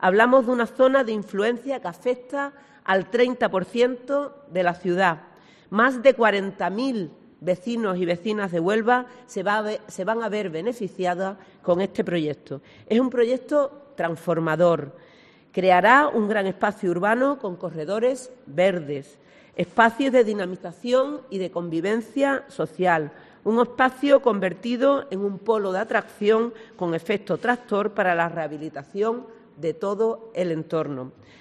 Hablamos de una zona de influencia que afecta al 30% de la ciudad. Más de 40.000 vecinos y vecinas de Huelva se van a ver beneficiadas con este proyecto. Es un proyecto transformador. Creará un gran espacio urbano con corredores verdes, espacios de dinamización y de convivencia social, un espacio convertido en un polo de atracción con efecto tractor para la rehabilitación de todo el entorno.